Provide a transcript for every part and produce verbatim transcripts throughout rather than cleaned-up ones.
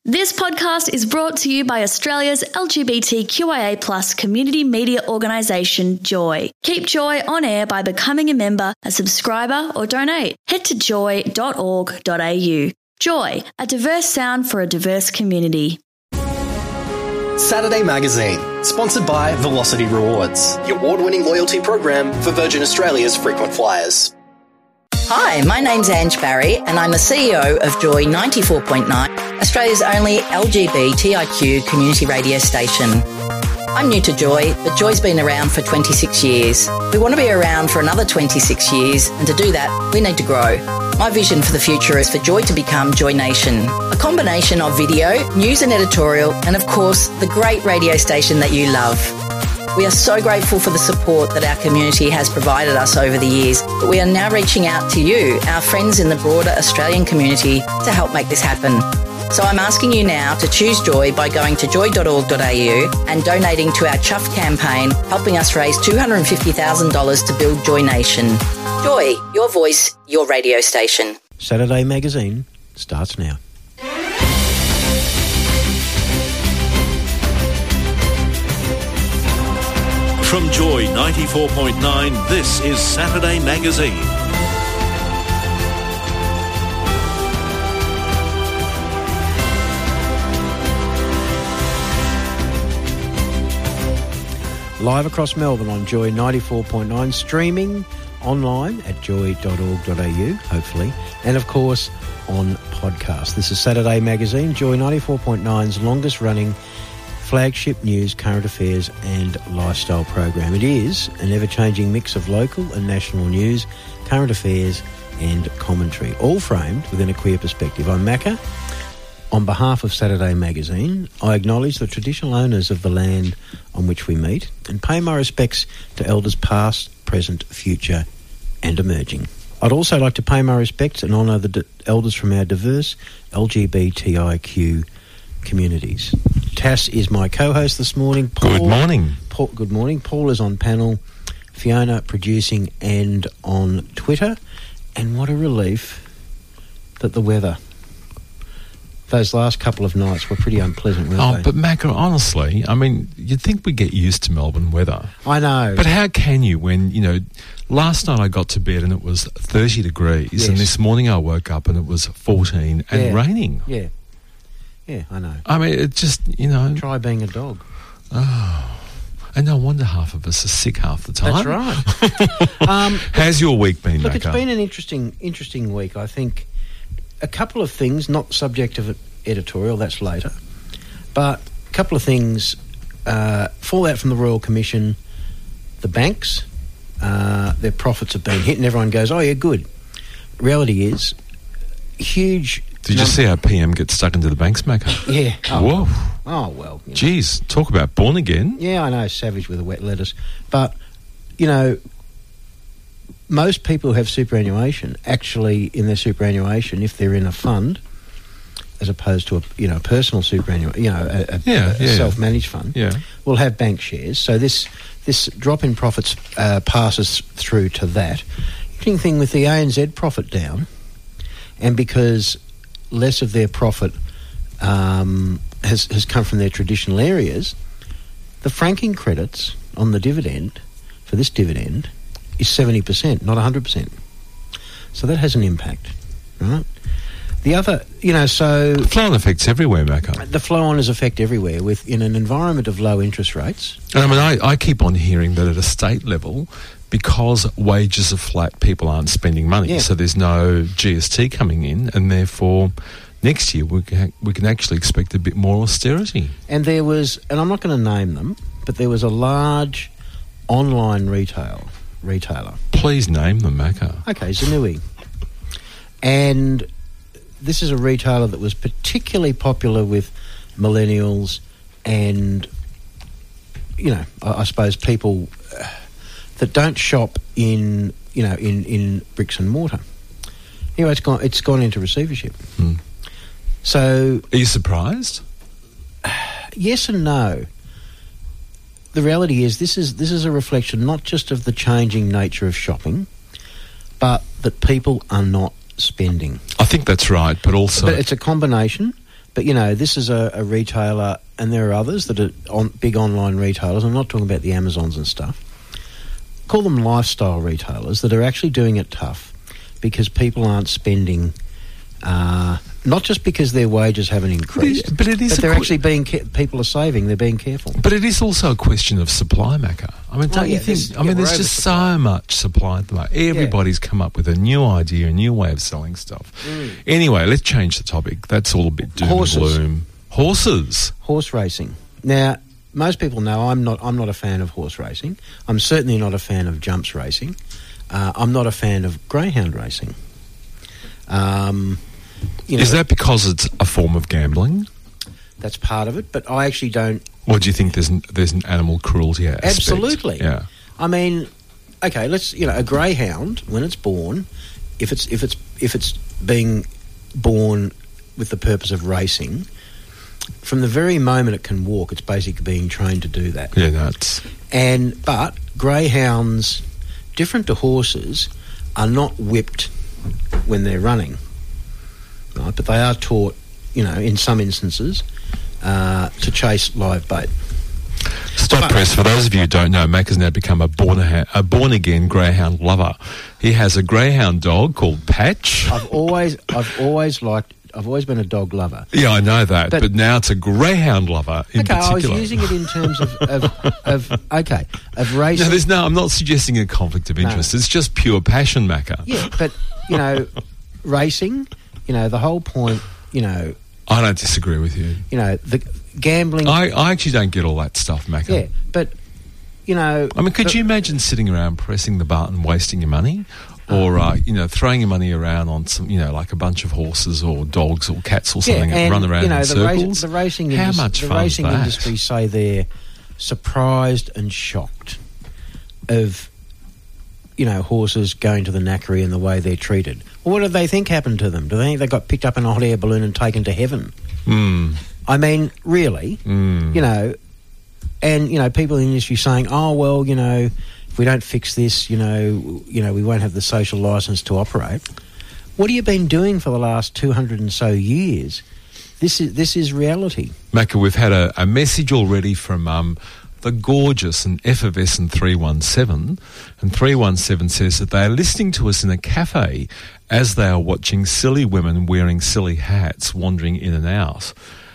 This podcast is brought to you by Australia's L G B T Q I A plus community media organisation, Joy. Keep Joy on air by becoming a member, a subscriber or donate. Head to joy dot org dot a u. Joy, a diverse sound for a diverse community. Saturday Magazine, sponsored by Velocity Rewards, the award-winning loyalty program for Virgin Australia's frequent flyers. Hi, my name's Ange Barry and I'm the C E O of Joy ninety-four point nine, Australia's only L G B T I Q community radio station. I'm new to Joy, but Joy's been around for twenty-six years. We want to be around for another twenty-six years, and to do that, we need to grow. My vision for the future is for Joy to become Joy Nation, a combination of video, news and editorial, and of course, the great radio station that you love. We are so grateful for the support that our community has provided us over the years, but we are now reaching out to you, our friends in the broader Australian community, to help make this happen. So I'm asking you now to choose Joy by going to joy dot org dot a u and donating to our Chuff campaign, helping us raise two hundred fifty thousand dollars to build Joy Nation. Joy, your voice, your radio station. Saturday Magazine starts now. From Joy ninety-four point nine, this is Saturday Magazine. Live across Melbourne on Joy ninety-four point nine, streaming online at joy dot org dot a u, hopefully, and of course on podcast. This is Saturday Magazine, Joy ninety-four point nine's longest running flagship news, current affairs and lifestyle program. It is an ever-changing mix of local and national news, current affairs and commentary, all framed within a queer perspective. I'm Macca. On behalf of Saturday Magazine, I acknowledge the traditional owners of the land on which we meet and pay my respects to elders past, present, future and emerging. I'd also like to pay my respects and honour the d- elders from our diverse L G B T I Q communities. Tass is my co-host this morning. Paul, good morning. Paul, good morning. Paul is on panel, Fiona producing and on Twitter. And what a relief that the weather, those last couple of nights were pretty unpleasant, weren't oh, they? But Macca, honestly, I mean, you'd think we'd get used to Melbourne weather. I know. But how can you when, you know, last night I got to bed and it was thirty degrees yes. and this morning I woke up and it was fourteen and yeah. raining. Yeah. Yeah, I know. I mean, it just, you know... Try being a dog. Oh. And no wonder half of us are sick half the time. That's right. um, How's your week been, Look, Macca? It's been an interesting, interesting week, I think. A couple of things, not subject of editorial, that's later, but a couple of things, uh, fallout from the Royal Commission, the banks, uh, their profits have been hit and everyone goes, oh yeah, good. Reality is, huge... Did you num- see our P M get stuck into the banks, Macca? Yeah. Oh, Whoa. Oh, well. You know. Jeez, talk about born again. Yeah, I know, savage with a wet lettuce. But, you know, most people who have superannuation, actually in their superannuation, if they're in a fund, as opposed to a, you know, personal superannuation, you know, a, a, yeah, a yeah, self-managed fund, yeah. will have bank shares. So this this drop in profits uh, passes through to that. Interesting thing with the A N Z profit down, and because less of their profit um, has, has come from their traditional areas, the franking credits on the dividend, for this dividend, is seventy percent, not one hundred percent. So that has an impact, right? The other, you know, so... The flow-on effect's everywhere, Macca. The flow-on is effect everywhere with in an environment of low interest rates. And I mean, I, I keep on hearing that at a state level, because wages are flat, people aren't spending money. Yeah. So there's no G S T coming in, and therefore next year we can, we can actually expect a bit more austerity. And there was, and I'm not going to name them, but there was a large online retail retailer. Please name them, Macca. Okay, Zanui. And this is a retailer that was particularly popular with millennials and, you know, I, I suppose people... Uh, that don't shop in, you know, in, in bricks and mortar. Anyway, it's gone. It's gone into receivership. Hmm. So, are you surprised? Yes and no. The reality is, this is this is a reflection not just of the changing nature of shopping, but that people are not spending. I think that's right, but also, but it's a combination. But, you know, this is a, a retailer, and there are others that are on, big online retailers. I'm not talking about the Amazons and stuff. Call them lifestyle retailers that are actually doing it tough because people aren't spending, uh, not just because their wages haven't increased, but it is but a they're qu- actually being, people are saving, they're being careful. But it is also a question of supply, Macca. I mean, don't Oh, you yeah, think? this- I mean, yeah, there's we're just oversupply. so much supply at the moment. Everybody's come up with a new idea, a new way of selling stuff. Mm. Anyway, let's change the topic. That's all a bit doom Horses. and gloom. Horses. Horse racing. Now, most people know I'm not. I'm not a fan of horse racing. I'm certainly not a fan of jumps racing. Uh, I'm not a fan of greyhound racing. Um, you know, Is that because it's a form of gambling? that's part of it? But I actually don't. Or do you think there's an, there's an animal cruelty aspect? Absolutely. Yeah. I mean, okay. Let's. You know, a greyhound when it's born, if it's if it's if it's being born with the purpose of racing, from the very moment it can walk, it's basically being trained to do that. Yeah, that's... And but greyhounds, different to horses, are not whipped when they're running, right? But they are taught, you know, in some instances, uh, to chase live bait. Stop But- press. For those of you who don't know, Mac has now become a born, a born again greyhound lover. He has a greyhound dog called Patch. I've always, I've always liked, I've always been a dog lover. Yeah, I know that, but, But- now it's a greyhound lover in okay, I was particular. using it in terms of, of, of okay, of racing. No, there's no. I'm not suggesting a conflict of interest. It's just pure passion, Macca. Yeah, but you know, racing. You know, the whole point. You know, I don't disagree with you. you know, the gambling. I, I actually don't get all that stuff, Macca. yeah, but you know, I mean, could but- you imagine sitting around pressing the button, wasting your money, or uh, you know, throwing your money around on some, you know, like a bunch of horses or dogs or cats or something yeah, and, and run around you know, in the, circles? race, the racing How indus- much the fun racing is that? industry say they're surprised and shocked of you know horses going to the knackery and the way they're treated. Well, what do they think happened to them? Do they think they got picked up in a hot air balloon and taken to heaven? Mm, I mean, really, mm. you know, and you know, people in the industry saying, "Oh, well, you know, if we don't fix this, you know, you know, we won't have the social license to operate." What have you been doing for the last two hundred and so years? This is this is reality. Macca, we've had a, a message already from um, the gorgeous and effervescent three one seven, and three one seven says that they are listening to us in a cafe as they are watching silly women wearing silly hats wandering in and out.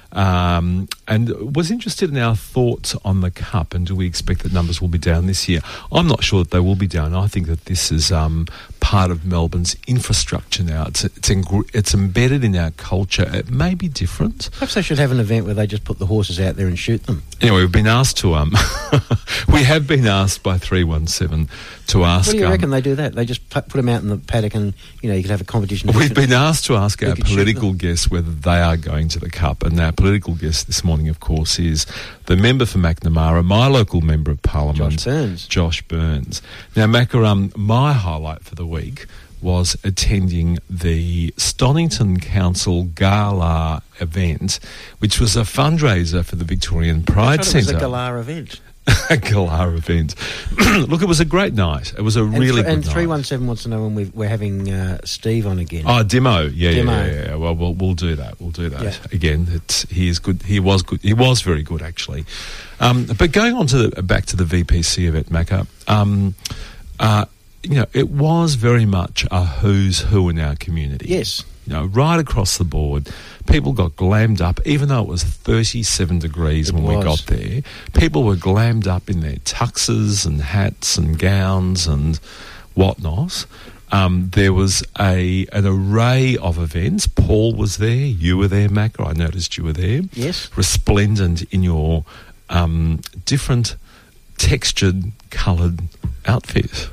Um, and was interested in our thoughts on the Cup, and do we expect that numbers will be down this year? I'm not sure that they will be down. I think that this is um, part of Melbourne's infrastructure now. It's it's, ing- it's embedded in our culture. It may be different. Perhaps they should have an event where they just put the horses out there and shoot them. Anyway, we've been asked to um, we have been asked by three one seven to ask. What do you um, reckon they do that? They just pu- put them out in the paddock, and you know, you could have a competition. of We've different- been asked to ask Who our could shoot political them? guests whether they are going to the Cup, and our political guest this morning, of course, is the member for Macnamara, my local member of Parliament, Josh Burns. Josh Burns. Now, Macca, um, my highlight for the week was attending the Stonington Council Gala event, which was a fundraiser for the Victorian Pride I thought it was Centre. a Galar event. A Galar event. Look, it was a great night. It was a And really th- good and night. three one seven wants to know when we've, we're having uh, Steve on again. Oh, demo, yeah, Demo. yeah, yeah, yeah. Well, we'll we'll do that. We'll do that Yeah. again. It's, he is good. He was good. He was very good, actually. Um, but going on to the, back to the V P C event, Macca. Um, uh, you know, it was very much a who's who in our community. Yes. You know, right across the board, people got glammed up, even though it was thirty-seven degrees It when we was. got there. People were glammed up in their tuxes and hats and gowns and whatnot. Um, there was a an array of events. Paul was there. You were there, Macca. I noticed you were there. Yes. Resplendent in your um, different textured, coloured outfit.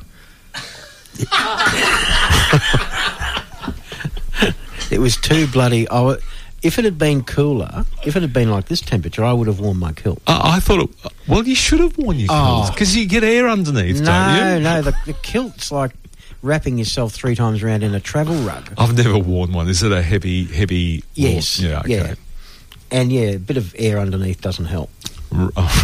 It was too bloody. I w- if it had been cooler, if it had been like this temperature, I would have worn my kilt. I, I thought, it, well, you should have worn your Oh. clothes because you get air underneath, No, don't you? no, the, the kilt's like wrapping yourself three times around in a travel rug. I've never worn one. Is it a heavy, heavy? Yes, Yeah. Okay. yeah. And yeah, a bit of air underneath doesn't help.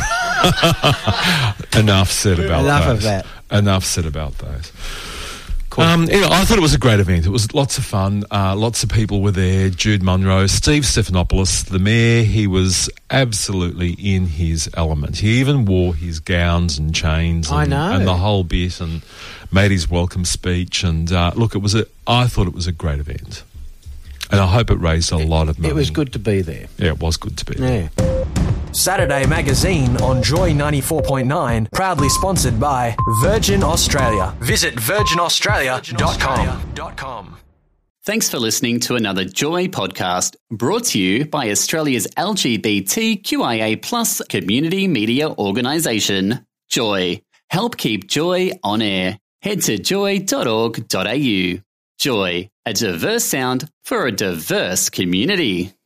Enough said about Enough those. of that. Enough said about those. Cool. Um, yeah, I thought it was a great event. It was lots of fun. Uh, lots of people were there. Jude Munro, Steve Stephanopoulos, the mayor, he was absolutely in his element. He even wore his gowns and chains and, I know. and the whole bit and made his welcome speech. And uh, look, it was a, I thought it was a great event. And I hope it raised a it, lot of money. It was good to be there. Yeah, it was good to be there. Yeah. Saturday Magazine on Joy ninety-four point nine, proudly sponsored by Virgin Australia. Visit virgin australia dot com. Thanks for listening to another Joy podcast brought to you by Australia's L G B T Q I A plus community media organisation, Joy. Help keep Joy on air. Head to joy dot org dot a u. Joy, a diverse sound for a diverse community.